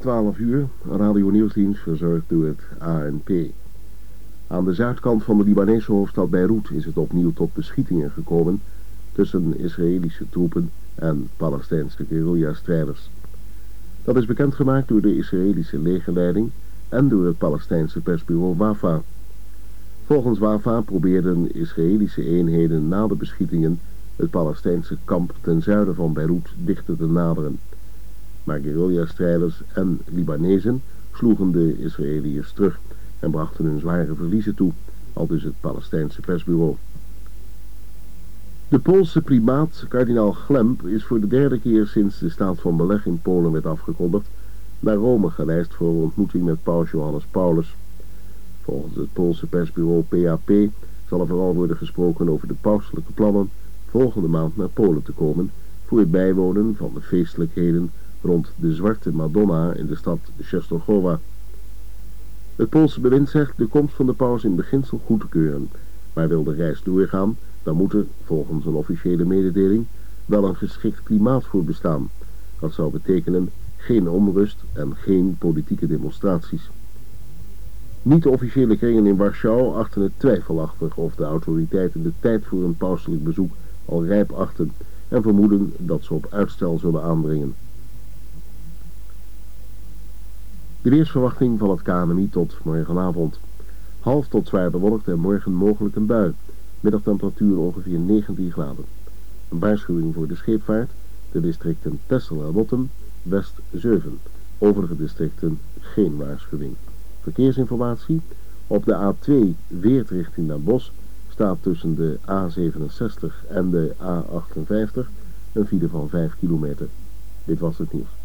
12 uur, Radio Nieuwsdienst verzorgd door het ANP. Aan de zuidkant van de Libanese hoofdstad Beirut is het opnieuw tot beschietingen gekomen tussen Israëlische troepen en Palestijnse guerrilla-strijders. Dat is bekendgemaakt door de Israëlische legerleiding en door het Palestijnse persbureau Wafa. Volgens Wafa probeerden Israëlische eenheden na de beschietingen het Palestijnse kamp ten zuiden van Beirut dichter te naderen. Maar guerrilla-strijders en Libanezen sloegen de Israëliërs terug en brachten hun zware verliezen toe, aldus het Palestijnse persbureau. De Poolse primaat, kardinaal Glemp, is voor de derde keer sinds de staat van beleg in Polen werd afgekondigd naar Rome gereisd voor een ontmoeting met paus Johannes Paulus. Volgens het Poolse persbureau PAP zal er vooral worden gesproken over de pauselijke plannen volgende maand naar Polen te komen voor het bijwonen van de feestelijkheden rond de Zwarte Madonna in de stad Częstochowa. Het Poolse bewind zegt de komst van de paus in beginsel goed te keuren, maar wil de reis doorgaan, dan moet er, volgens een officiële mededeling, wel een geschikt klimaat voor bestaan. Dat zou betekenen geen onrust en geen politieke demonstraties. Niet-officiële kringen in Warschau achten het twijfelachtig of de autoriteiten de tijd voor een pauselijk bezoek al rijp achten en vermoeden dat ze op uitstel zullen aandringen. De weersverwachting van het KNMI tot morgenavond. Half tot zwaar bewolkt en morgen mogelijk een bui. Middagtemperatuur ongeveer 19 graden. Een waarschuwing voor de scheepvaart. De districten Texel en Lottem, West 7. Overige districten geen waarschuwing. Verkeersinformatie. Op de A2 Weert richting Den Bosch staat tussen de A67 en de A58 een file van 5 kilometer. Dit was het nieuws.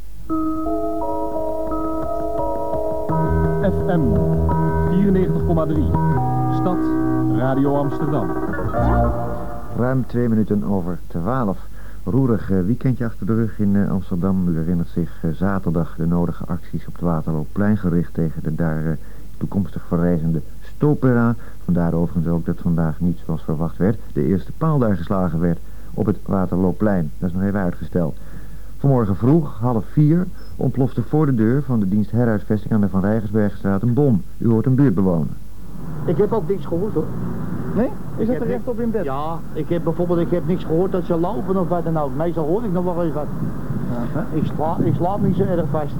FM 94,3 Stad Radio Amsterdam. Ruim 2 minuten over 12. Roerig weekendje achter de rug in Amsterdam. U herinnert zich zaterdag de nodige acties op het Waterloopplein gericht tegen de daar toekomstig verrijzende Stopera. Vandaar overigens ook dat vandaag niet zoals verwacht werd de eerste paal daar geslagen werd op het Waterloopplein. Dat is nog even uitgesteld. Vanmorgen vroeg, 3:30, ontplofte voor de deur van de dienst herhuisvesting aan de Van Rijgersbergstraat een bom. U hoort een buurtbewoner. Ik heb ook niks gehoord hoor. Nee? Is dat er recht op in bed? Ja, ik heb niks gehoord dat ze lopen of wat dan ook. Meestal hoor ik nog wel eens wat. Ik slaap niet zo erg vast.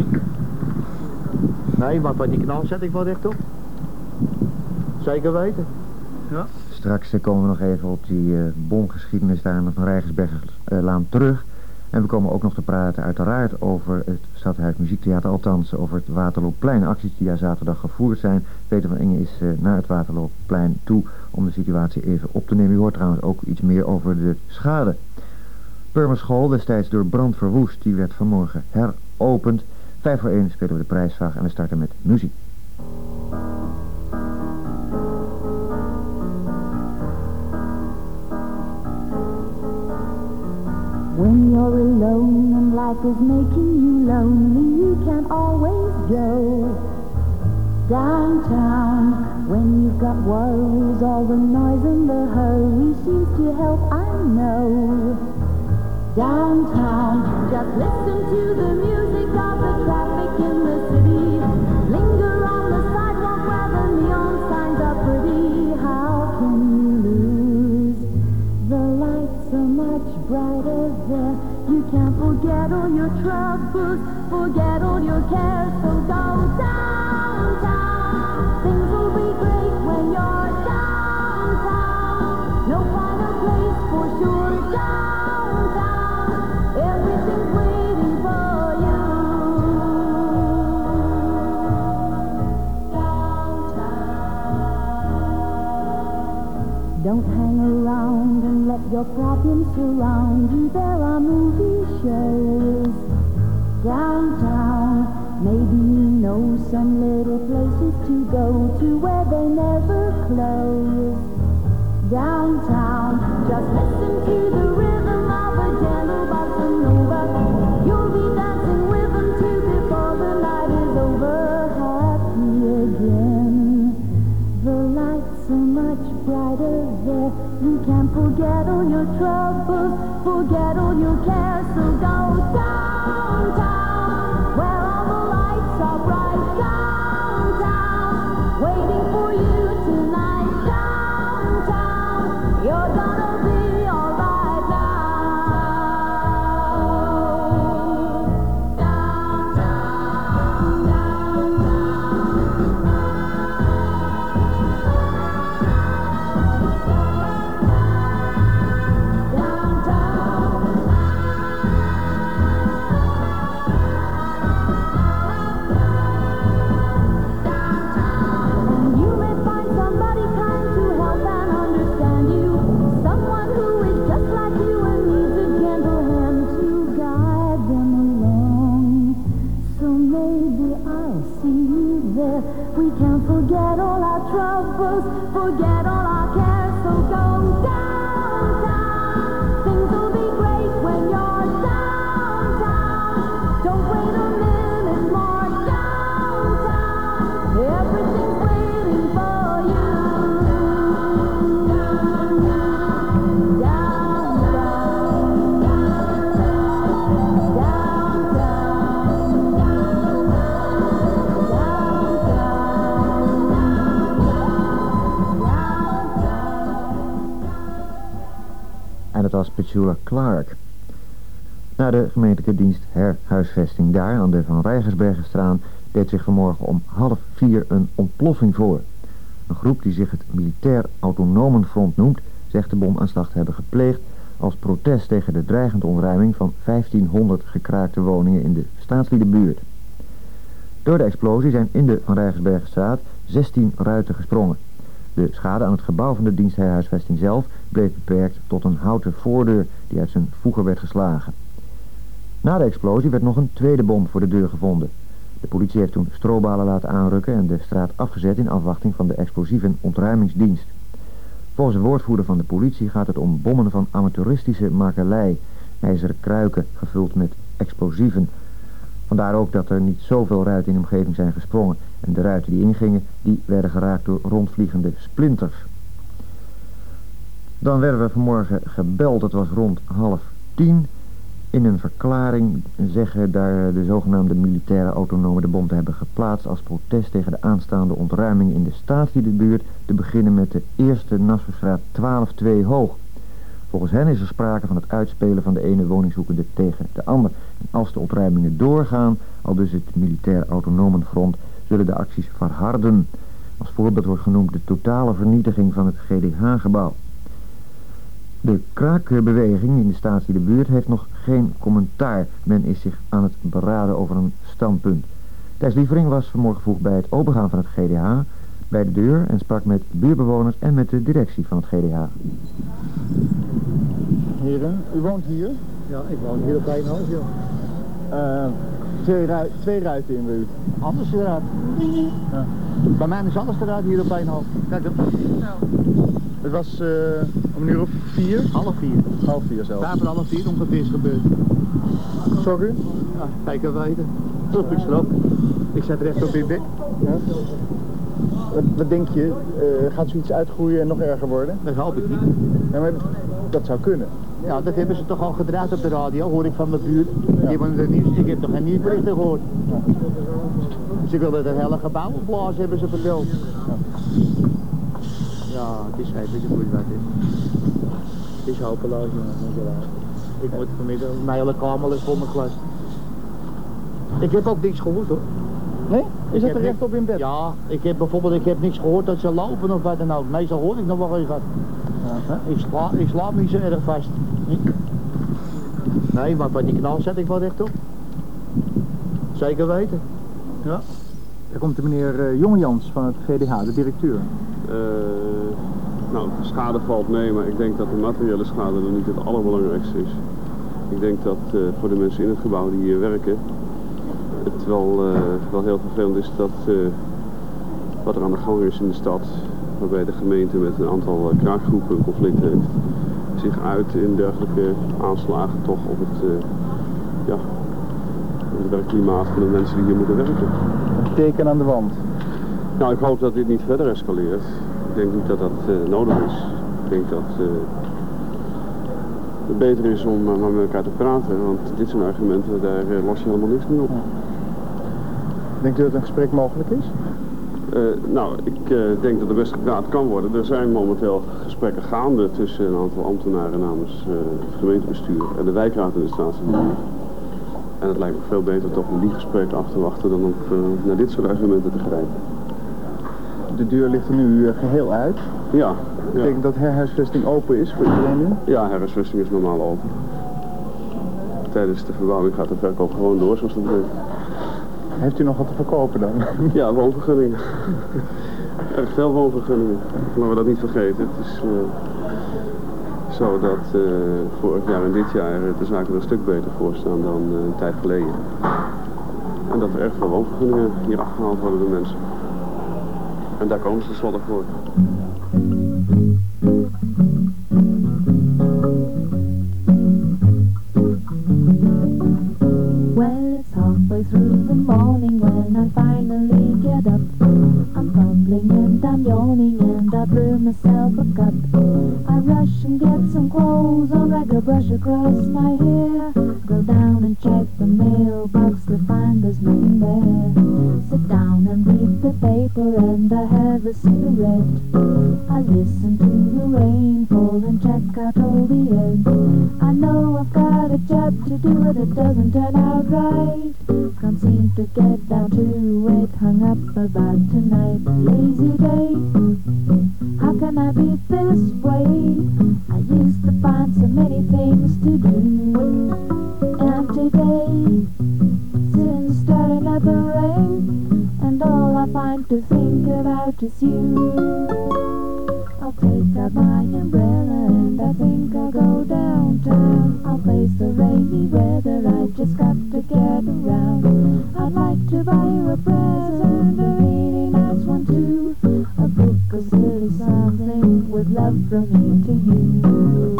Nee, maar bij die knal zet ik wel recht op. Zeker weten. Ja. Straks komen we nog even op die bomgeschiedenis daar aan de Van Rijgersberglaan terug. En we komen ook nog te praten uiteraard over het Stadhuis Muziektheater, althans over het Waterloopplein. Acties die daar zaterdag gevoerd zijn. Peter van Inge is naar het Waterloopplein toe om de situatie even op te nemen. U hoort trouwens ook iets meer over de schade. Purmerschool, destijds door brand verwoest, die werd vanmorgen heropend. 5-1 spelen we de prijsvraag en we starten met muziek. When you're alone and life is making you lonely, you can always go downtown. When you've got worries, all the noise and the hurry seems to help, I know. Downtown, just listen to the music of the traffic in the city. Linger on the sidewalk where the neon signs are pretty. How can you lose? The lights are much brighter there. You can't forget all your troubles, forget all your cares. So go downtown. Things will be great when you're downtown. No finer place for sure. Downtown, everything's waiting for you. Downtown. Don't hang around and let your problems surround you. There are movie shows downtown. Maybe you know some little places to go to where they never close. Downtown, just listen to the rhythm of a gentle bossa nova. You'll be dancing with them too before the night is over. Happy again. The lights are much brighter there. You can't forget all your troubles, forget all your cares. So go downtown, where all the I'll see you there. We can forget all our troubles, forget all our cares. So go downtown. Things will be great when you're downtown. Don't wait a minute more. Downtown, everything's waiting for you. En het was Petula Clark. Na de gemeentelijke dienst herhuisvesting daar aan de Van Rijgersbergenstraat deed zich vanmorgen om 3:30 een ontploffing voor. Een groep die zich het Militair Autonomenfront noemt, zegt de bomaanslag te hebben gepleegd als protest tegen de dreigende ontruiming van 1500 gekraakte woningen in de Staatsliedenbuurt. Door de explosie zijn in de Van Rijgersbergenstraat 16 ruiten gesprongen. De schade aan het gebouw van de dienstherhuisvesting zelf bleef beperkt tot een houten voordeur die uit zijn voegen werd geslagen. Na de explosie werd nog een tweede bom voor de deur gevonden. De politie heeft toen strobalen laten aanrukken en de straat afgezet in afwachting van de explosieven ontruimingsdienst. Volgens de woordvoerder van de politie gaat het om bommen van amateuristische makelij, ijzeren kruiken gevuld met explosieven. Vandaar ook dat er niet zoveel ruiten in de omgeving zijn gesprongen en de ruiten die ingingen, die werden geraakt door rondvliegende splinters. Dan werden we vanmorgen gebeld, het was rond 9:30. In een verklaring zeggen daar de zogenaamde militaire autonomen de bom te hebben geplaatst als protest tegen de aanstaande ontruiming in de Staatsliedenbuurt, te beginnen met de eerste Nassaustraat 12-2 hoog. Volgens hen is er sprake van het uitspelen van de ene woningzoekende tegen de ander. En als de ontruimingen doorgaan, al dus het Militair Autonomenfront, zullen de acties verharden. Als voorbeeld wordt genoemd de totale vernietiging van het GDH-gebouw. De kraakbeweging in de Staatsliedenbuurt heeft nog geen commentaar. Men is zich aan het beraden over een standpunt. Thijs Lievering was vanmorgen vroeg bij het opengaan van het GDH bij de deur en sprak met buurtbewoners en met de directie van het GDH. Heren, u woont hier? Ja, ik woon hier op Bijenhof, ja. Twee ruiten in de buurt. Anders eruit. Ja. Bij mij is alles eruit hier op Bijenhof. Kijk dan. Het was om 4:00. 3:30. 3:30 zelf. 4:30 ongeveer is gebeurd. Sorry? Ja, kijk even weten. Ik schrok. Ik zat recht op in bed. Ja. Wat denk je? Gaat zoiets uitgroeien en nog erger worden? Dat hoop ik niet. Ja, maar dat zou kunnen. Ja, dat hebben ze toch al gedraaid op de radio, hoor ik van mijn buurt. Die hebben het nieuws. Ik heb toch geen nieuwsberichten gehoord. Ja. Ze wilden het hele gebouw opblazen, hebben ze verteld. Ja, het is vreselijk goed wat het is. Het is hopeloos, jongen. Ik moet vanmiddag, mijn hele kamer is vol mijn klas. Ik heb ook niks gehoord, hoor. Nee? Is dat heb er rechtop in bed? Ja, ik heb niks gehoord dat ze lopen of wat dan ook. Meestal hoor ik nog wel eens wat. Ja. Ik slaap niet zo erg vast. Nee, maar bij die knal zet ik wel rechtop. Zeker weten. Ja. Daar komt de meneer Jongjans van het GDH, de directeur. Nou, de schade valt mee, maar ik denk dat de materiële schade nog niet het allerbelangrijkste is. Ik denk dat voor de mensen in het gebouw die hier werken, het wel heel vervelend is dat wat er aan de gang is in de stad, waarbij de gemeente met een aantal kraakgroepen een conflict heeft, zich uit in dergelijke aanslagen toch op het werkklimaat van de mensen die hier moeten werken. Een teken aan de wand. Nou, ik hoop dat dit niet verder escaleert. Ik denk niet dat dat nodig is. Ik denk dat het beter is om maar met elkaar te praten, want dit zijn argumenten, daar los je helemaal niks mee op. Denkt u dat een gesprek mogelijk is? Nou, ik denk dat er best gepraat kan worden. Er zijn momenteel gesprekken gaande tussen een aantal ambtenaren namens het gemeentebestuur en de wijkraad in de Staatsliedenbuurt. En het lijkt me veel beter toch om die gesprekken af te wachten dan op naar dit soort argumenten te grijpen. De deur ligt er nu geheel uit. Ja. Betekent dat herhuisvesting open is voor iedereen nu? Ja, herhuisvesting is normaal open. Tijdens de verbouwing gaat de verkoop gewoon door zoals dat heet. Heeft u nog wat te verkopen dan? Ja, woonvergunningen. Erg veel woonvergunningen. Laten we dat niet vergeten. Het is zo dat vorig jaar en dit jaar de zaken er een stuk beter voor staan dan een tijd geleden. En dat er erg veel woonvergunningen hier afgehaald worden door mensen. En daar komen ze tenslotte voor. Well, it's halfway through the morning when I finally get up. I'm fumbling and I'm yawning and I brew myself a cup. I rush and get some clothes on, drag a brush across my hair. Go down and check the mailbox to find there's nothing there. Sit down and read the paper and I have a cigarette. I listen to the rain fall and check out all the ads. I know I've got a job to do but it doesn't turn out right. Can't seem to get down to it, hung up about tonight. Lazy day, how can I be this way? I used to find so many things to do. And today, sitting staring at the rain, and all I find to think about is you. I'll take out my umbrella and I think I'll go downtown. I'll face the rainy weather, I just got to get around. I'd like to buy you a present, a really nice one too. A book, a silly something with love from me to you.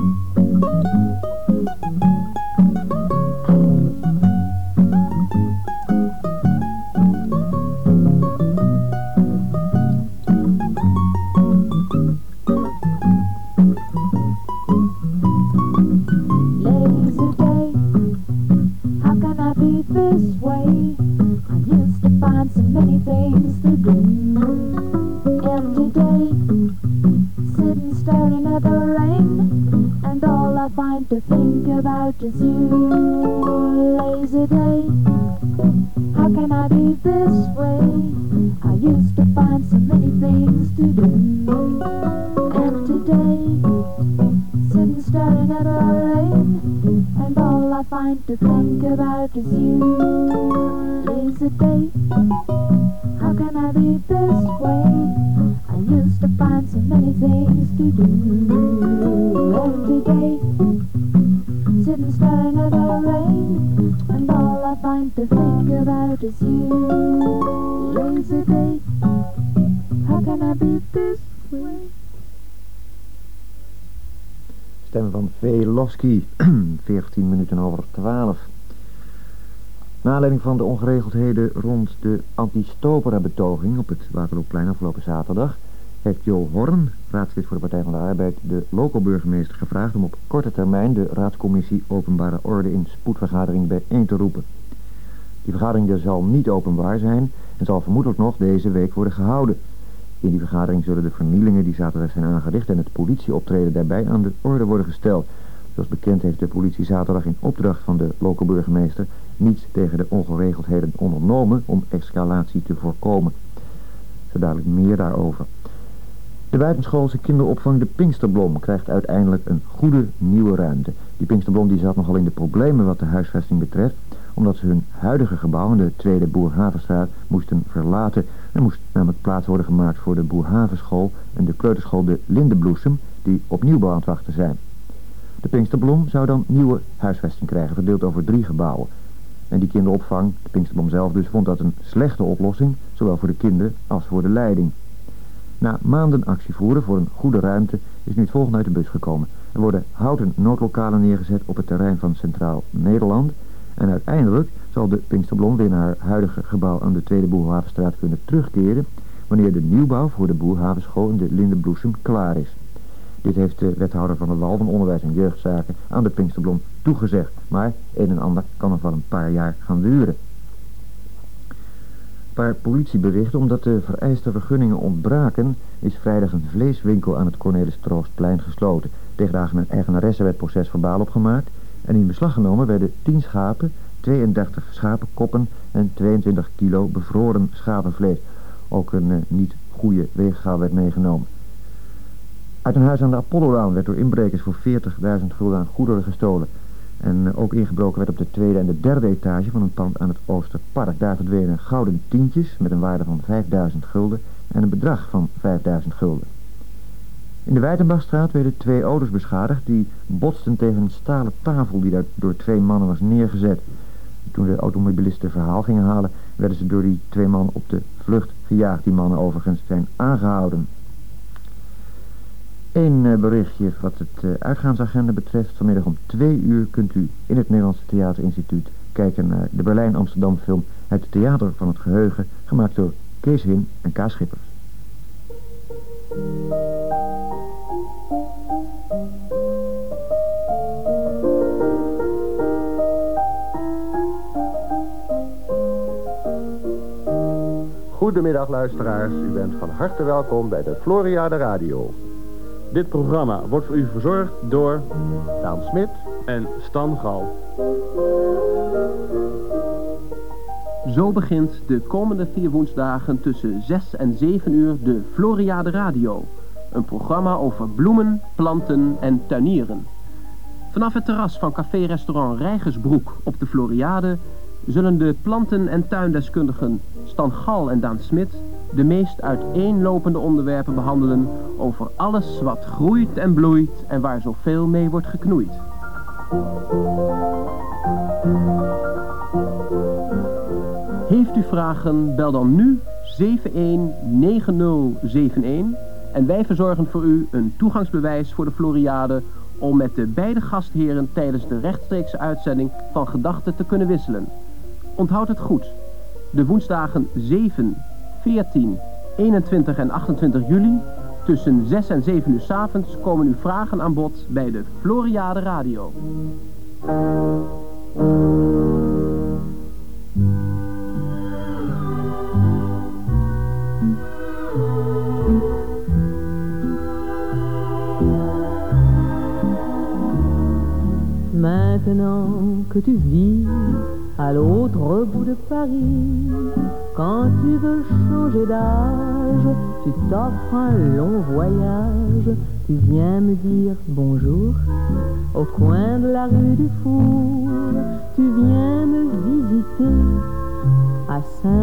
This way, I used to find so many things to do. Empty day, sitting staring at the rain, and all I find to think about is you. Lazy day, how can I be this way? I used to find so many things to do. Empty day, sitting staring at the rain, and all I find to think about is you. Lazy day, how can I be this way? I used to find so many things to do. Every day, sitting staring at the rain, and all I find to think about is you. Lazy day, how can I be this way? Stem van Velosky, 14 minuten over 12. Naar aanleiding van de ongeregeldheden rond de anti-Stopera-betoging op het Waterlooplein afgelopen zaterdag heeft Jo Horn, raadslid voor de Partij van de Arbeid, de loco-burgemeester gevraagd om op korte termijn de raadscommissie Openbare Orde in spoedvergadering bijeen te roepen. Die vergadering zal niet openbaar zijn en zal vermoedelijk nog deze week worden gehouden. In die vergadering zullen de vernielingen die zaterdag zijn aangericht en het politieoptreden daarbij aan de orde worden gesteld. Zoals bekend heeft de politie zaterdag in opdracht van de lokale burgemeester niets tegen de ongeregeldheden ondernomen om escalatie te voorkomen. Zo dadelijk meer daarover. De Wijtenschoolse kinderopvang De Pinksterblom krijgt uiteindelijk een goede nieuwe ruimte. Die Pinksterblom die zat nogal in de problemen wat de huisvesting betreft, omdat ze hun huidige gebouw aan de Tweede Boerhavenstraat moesten verlaten. Er moest namelijk plaats worden gemaakt voor de Boerhavenschool en de kleuterschool De Lindebloesem, die op nieuwbouw aan het wachten zijn. De Pinksterblom zou dan nieuwe huisvesting krijgen, verdeeld over 3 gebouwen. En die kinderopvang, de Pinksterblom zelf dus, vond dat een slechte oplossing, zowel voor de kinderen als voor de leiding. Na maanden actie voeren voor een goede ruimte is nu het volgende uit de bus gekomen. Er worden houten noodlokalen neergezet op het terrein van Centraal Nederland. En uiteindelijk zal de Pinksterblom weer naar haar huidige gebouw aan de Tweede Boerhavenstraat kunnen terugkeren wanneer de nieuwbouw voor de Boerhavenschool en de Lindebloesem klaar is. Dit heeft de wethouder van de Wal van Onderwijs en Jeugdzaken aan de Pinksterblom toegezegd. Maar een en ander kan nog wel een paar jaar gaan duren. Een paar politieberichten, omdat de vereiste vergunningen ontbraken, is vrijdag een vleeswinkel aan het Cornelis Troostplein gesloten. Tegen de eigenaresse werd procesverbaal opgemaakt en in beslag genomen werden 10 schapen, 32 schapenkoppen en 22 kilo bevroren schapenvlees. Ook een niet goede weegschaal werd meegenomen. Uit een huis aan de Apollolaan werd door inbrekers voor 40.000 gulden aan goederen gestolen. En ook ingebroken werd op de 2e en de 3e etage van een pand aan het Oosterpark. Daar verdwenen gouden tientjes met een waarde van 5.000 gulden en een bedrag van 5.000 gulden. In de Wijtenbachstraat werden 2 auto's beschadigd die botsten tegen een stalen tafel die daar door 2 mannen was neergezet. Toen de automobilisten verhaal gingen halen, werden ze door die 2 man op de vlucht gejaagd. Die mannen overigens zijn aangehouden. Eén berichtje wat het uitgaansagenda betreft. Vanmiddag om 2 uur kunt u in het Nederlandse Theaterinstituut kijken naar de Berlijn-Amsterdam film Het Theater van het Geheugen, gemaakt door Kees Hin en K. Schippers. Goedemiddag luisteraars, u bent van harte welkom bij de Floriade Radio. Dit programma wordt voor u verzorgd door Daan Smit en Stan Gal. Zo begint de komende 4 woensdagen tussen 6 en 7 uur de Floriade Radio. Een programma over bloemen, planten en tuinieren. Vanaf het terras van café-restaurant Rijgersbroek op de Floriade zullen de planten- en tuindeskundigen Stan Gal en Daan Smit de meest uiteenlopende onderwerpen behandelen over alles wat groeit en bloeit en waar zoveel mee wordt geknoeid. Heeft u vragen, bel dan nu 719071 en wij verzorgen voor u een toegangsbewijs voor de Floriade om met de beide gastheren tijdens de rechtstreekse uitzending van gedachten te kunnen wisselen. Onthoud het goed. De woensdagen 7, 14, 21 en 28 juli tussen 6 en 7 uur 's avonds komen uw vragen aan bod bij de Floriade Radio. Maintenant que tu vis à l'autre bout de Paris, quand tu veux changer d'âge, tu t'offres un long voyage, tu viens me dire bonjour au coin de la rue du Four, tu viens me visiter à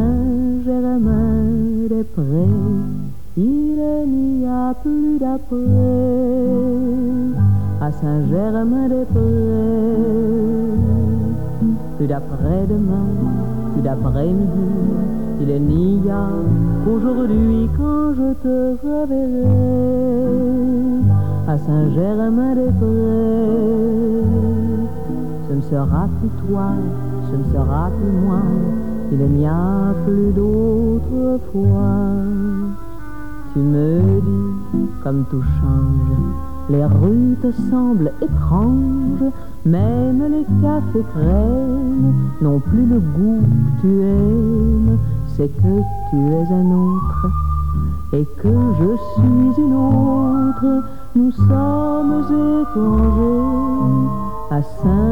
Saint-Germain-des-Prés, il n'y a plus d'après, à Saint-Germain-des-Prés. Plus d'après-demain, plus d'après-midi, il n'y a qu'aujourd'hui quand je te reverrai à Saint-Germain-des-Prés. Ce ne sera plus toi, ce ne sera plus moi, il n'y a plus d'autre fois. Tu me dis comme tout change, les rues te semblent étranges, même les cafés crèmes n'ont plus le goût que tu aimes. C'est que tu es un autre et que je suis une autre. Nous sommes étrangers à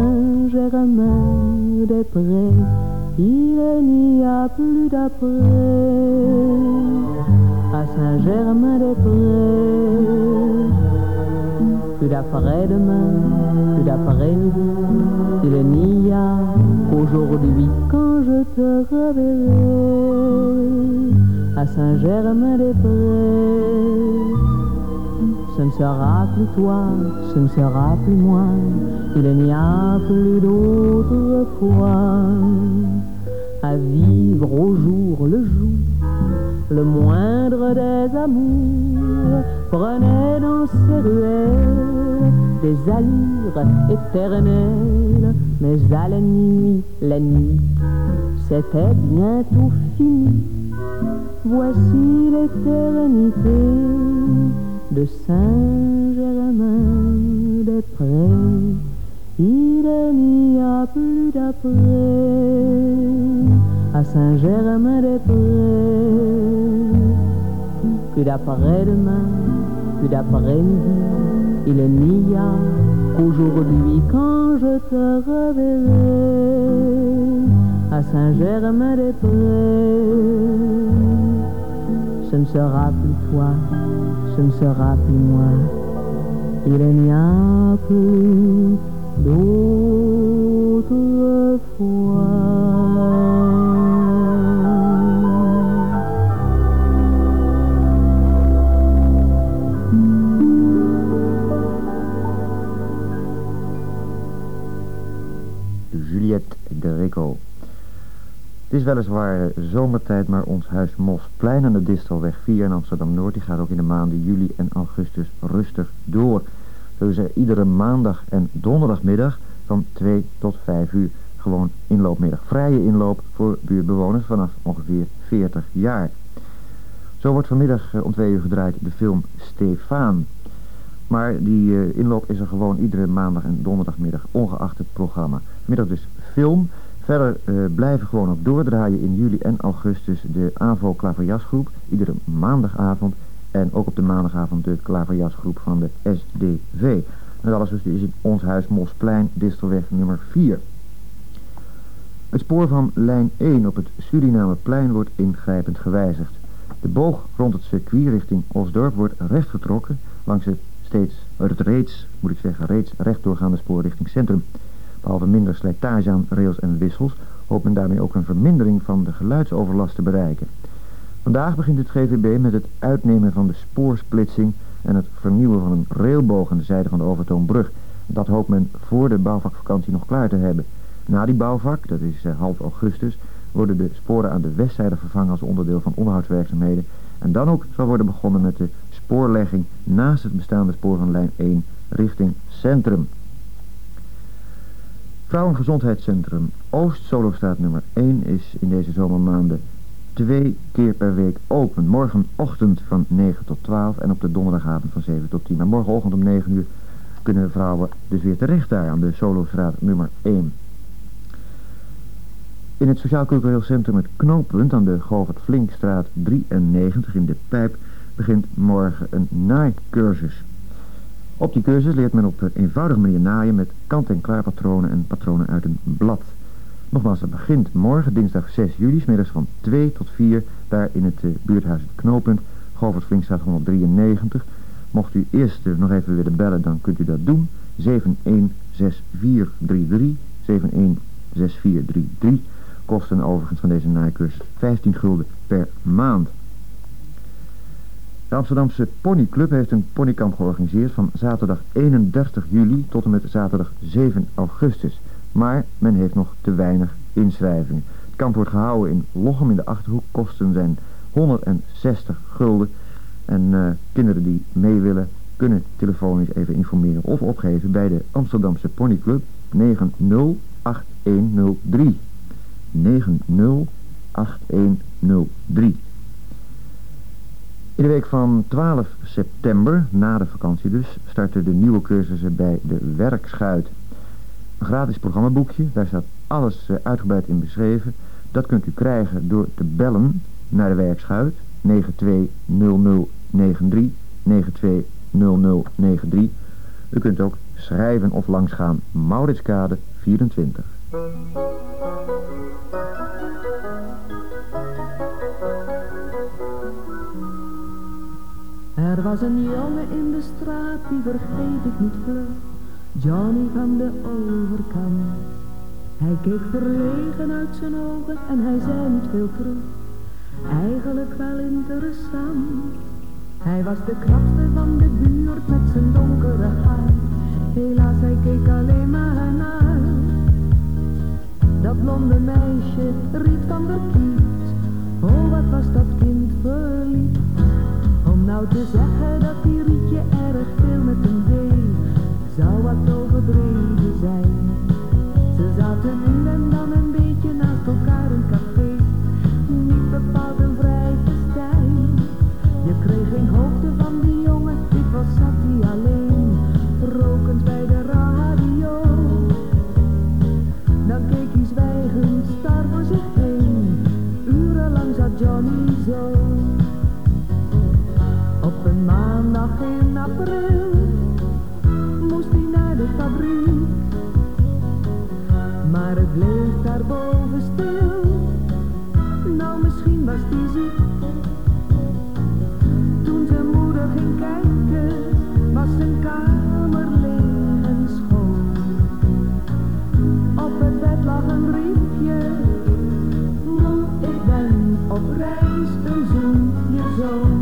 Saint-Germain-des-Prés. Il n'y a plus d'après à Saint-Germain-des-Prés. Plus d'après-demain, plus d'après-midi, il n'y a qu'aujourd'hui quand je te reverrai à Saint-Germain-des-Prés. Ce ne sera plus toi, ce ne sera plus moi, il n'y a plus d'autre fois. À vivre au jour le jour, le moindre des amours prenait dans ses ruelles des allures éternelles. Mais à la nuit, c'était bientôt fini. Voici l'éternité de Saint-Germain-des-Prés. Il n'y a plus d'après à Saint-Germain-des-Prés. Plus d'après-demain, plus d'après-midi, il n'y a qu'aujourd'hui quand je te reverrai à Saint-Germain-des-Prés. Ce ne sera plus toi, ce ne sera plus moi, il n'y a plus d'autre fois. Juliette Greco. weliswaar zomertijd, maar ons huis Mosplein aan de Distelweg 4 in Amsterdam-Noord, die gaat ook in de maanden juli en augustus rustig door. Zo is er iedere maandag en donderdagmiddag van 2 tot 5 uur gewoon inloopmiddag. Vrije inloop voor buurtbewoners vanaf ongeveer 40 jaar. Zo wordt vanmiddag om 2 uur gedraaid de film Stefaan. Maar die inloop is er gewoon iedere maandag en donderdagmiddag, ongeacht het programma. Vanmiddag dus film. Verder blijven gewoon ook doordraaien in juli en augustus de AVO klaverjasgroep, iedere maandagavond. En ook op de maandagavond de klaverjasgroep van de SDV. En dat alles dus is in ons huis Mosplein, Distelweg nummer 4. Het spoor van lijn 1 op het Surinameplein wordt ingrijpend gewijzigd. De boog rond het circuit richting Osdorp wordt rechtgetrokken langs het reeds recht doorgaande spoor richting centrum. Behalve minder slijtage aan rails en wissels, hoopt men daarmee ook een vermindering van de geluidsoverlast te bereiken. Vandaag begint het GVB met het uitnemen van de spoorsplitsing en het vernieuwen van een railboog aan de zijde van de Overtoombrug. Dat hoopt men voor de bouwvakvakantie nog klaar te hebben. Na die bouwvak, dat is half augustus, worden de sporen aan de westzijde vervangen als onderdeel van onderhoudswerkzaamheden. En dan ook zal worden begonnen met de spoorlegging naast het bestaande spoor van lijn 1 richting centrum. Vrouwengezondheidscentrum Oost Solostraat nummer 1 is in deze zomermaanden 2 keer per week open. Morgenochtend van 9 tot 12 en op de donderdagavond van 7 tot 10. Maar morgenochtend om 9 uur kunnen vrouwen dus weer terecht daar aan de Solostraat nummer 1. In het Sociaal Cultureel Centrum Het Knooppunt aan de Govert Flinkstraat 93 in de Pijp begint morgen een naaicursus. Op die cursus leert men op een eenvoudige manier naaien met kant-en-klaar patronen en patronen uit een blad. Nogmaals, dat begint morgen dinsdag 6 juli, 's middags van 2 tot 4, daar in het buurthuis Het Knooppunt, Govert Flinkstraat 193. Mocht u eerst nog even willen bellen, dan kunt u dat doen. 716433, 716433. Kosten overigens van deze naaicursus 15 gulden per maand. De Amsterdamse Ponyclub heeft een ponykamp georganiseerd van zaterdag 31 juli tot en met zaterdag 7 augustus. Maar men heeft nog te weinig inschrijvingen. Het kamp wordt gehouden in Lochem in de Achterhoek. Kosten zijn 160 gulden. En kinderen die mee willen kunnen telefonisch even informeren of opgeven bij de Amsterdamse Ponyclub 908103. 908103. In de week van 12 september, na de vakantie dus, starten de nieuwe cursussen bij de Werkschuit. Een gratis programmaboekje, daar staat alles uitgebreid in beschreven. Dat kunt u krijgen door te bellen naar de Werkschuit 920093, 920093. U kunt ook schrijven of langsgaan Mauritskade 24. Er was een jongen in de straat, die vergeet ik niet vlug, Johnny van de overkant. Hij keek verlegen uit zijn ogen en hij zei niet veel terug, eigenlijk wel interessant. Hij was de knapste van de buurt met zijn donkere haar, helaas hij keek alleen maar naar. Dat blonde meisje, Riet van der Kiet, oh wat was dat kind verliefd. Om nou te zeggen dat die Rietje erg veel met hem deed, zou wat overdreven zijn. Ze zaten nu en dan een beetje naast elkaar in café, niet bepaald een vrij festijn. Je kreeg geen hoogte van die jongen, dikwijls zat hij alleen, rokend bij de radio. Dan keek hij zwijgend star voor zich heen, urenlang zat Johnny zo. Op een maandag in april moest hij naar de fabriek, maar het bleef daarboven stil. Nou, misschien was hij ziek. Toen zijn moeder ging kijken, was zijn kamer leeg en schoon. Op het bed lag een briefje, moe, ik ben op reis, een zoen, je zoon.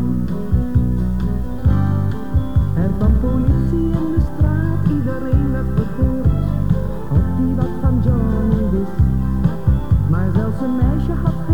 Er kwam politie in de straat, iedereen werd verhoord, of die wat van Johnny wist. Maar zelfs een meisje had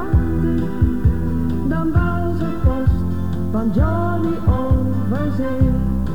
wachten, dan was er post van Johnny over zee.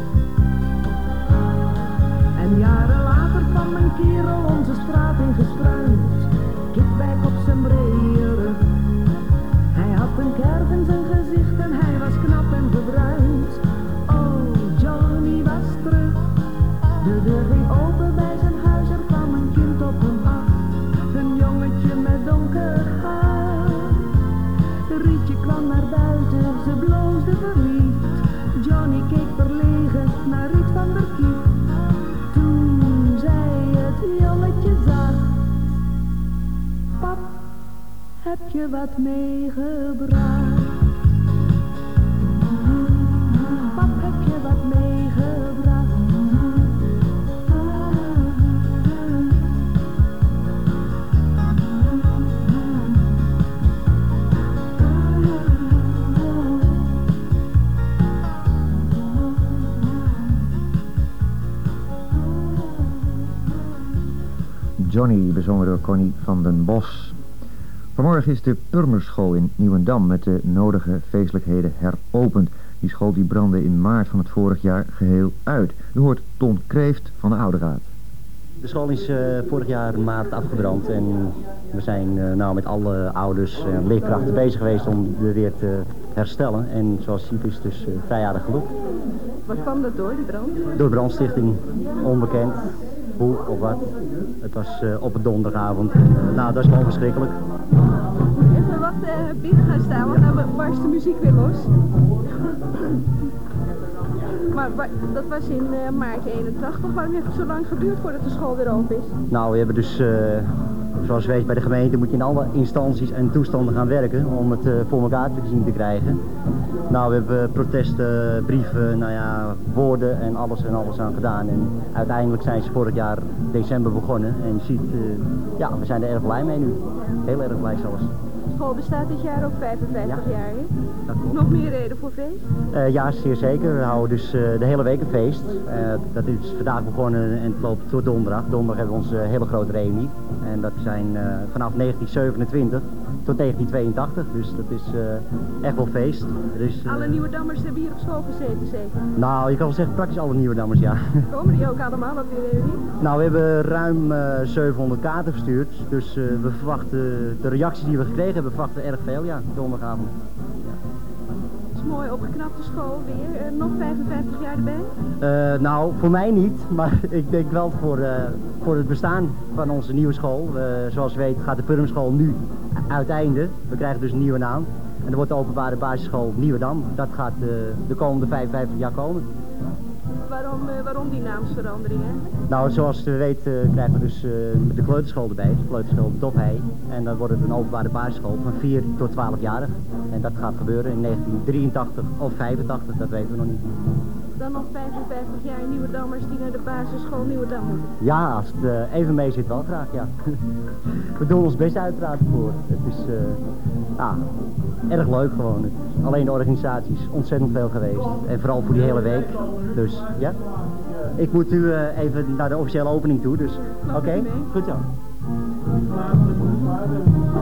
En jaren later kwam een kerel onze straat ingestruind, kickback op zijn brede rug. Hij had een kerf in zijn gezicht en hij was knap en verbruind. Oh, Johnny was terug. De deur ging open bij zijn huis, er kwam een kind op hem af. Een jongetje met donker haar. Rietje kwam naar buiten, ze bloosde verliefd. Johnny keek verlegen naar Riet van der Kiep. Toen zei het jongetje zacht: pap, heb je wat meegebracht? Pap, heb je wat meegebracht? Johnny, bezongen door Connie van den Bos. Vanmorgen is de Purmerschool in Nieuwendam met de nodige feestelijkheden heropend. Die school die brandde in maart van het vorig jaar geheel uit. U hoort Ton Kreeft van de Oude Raad. De school is vorig jaar in maart afgebrand en we zijn nou met alle ouders en leerkrachten bezig geweest om er weer te herstellen. En zoals je ziet is het dus vrij aardig gelukt. Wat kwam dat door, die brand? Door de brandstichting, onbekend. Hoe of wat. Het was op een donderdagavond. Nou, dat is gewoon verschrikkelijk. Even wat binnen gaan staan, want nou barst de muziek weer los. Maar dat was in maart 81. Waarom heeft het zo lang geduurd voordat de school weer open is? Nou, we hebben dus, zoals je weet, bij de gemeente moet je in alle instanties en toestanden gaan werken om het voor elkaar te zien te krijgen. Nou, we hebben protesten, brieven, nou ja, woorden en alles aan gedaan. En uiteindelijk zijn ze vorig jaar december begonnen. En je ziet, ja, we zijn er erg blij mee nu. Heel erg blij zelfs. De school bestaat dit jaar ook 55 jaar, hè? Dat klopt. Nog meer reden voor feest? Ja, zeer zeker. We houden dus de hele week een feest. Dat is vandaag begonnen en het loopt tot donderdag. Donderdag hebben we onze hele grote reunie. En dat zijn vanaf 1927 tot 1982. Dus dat is echt wel feest. Dus, alle Nieuwendammers hebben hier op school gezeten, zeker? Nou, je kan wel zeggen praktisch alle Nieuwendammers, ja. Komen die ook allemaal op die reunie? Nou, we hebben ruim 700 kaarten verstuurd. Dus we verwachten, de reacties die we gekregen hebben, verwachten erg veel, ja, donderdagavond. Ja. Het is mooi opgeknapte school weer. Nog 55 jaar erbij? Nou, voor mij niet, maar ik denk wel voor het bestaan van onze nieuwe school. Zoals je weet gaat de Purmerschool nu uiteinde. We krijgen dus een nieuwe naam. En er wordt de openbare basisschool Nieuwendam. Dat gaat de komende 55 jaar komen. Waarom die naamsverandering, hè? Nou, zoals je weet krijgen we dus de kleuterschool erbij, de kleuterschool Dophei. En dan wordt het een openbare basisschool van 4 tot 12-jarig. En dat gaat gebeuren in 1983 of 85, dat weten we nog niet. Dan nog 55 jaar Nieuwendammers die naar de basisschool Nieuwendam moeten. Ja, als het even mee zit wel graag, ja. We doen ons best uiteraard voor. Het is erg leuk gewoon. Alleen de organisatie is ontzettend veel geweest. En vooral voor die hele week. Dus ja. Ik moet nu even naar de officiële opening toe, dus oké, goed zo.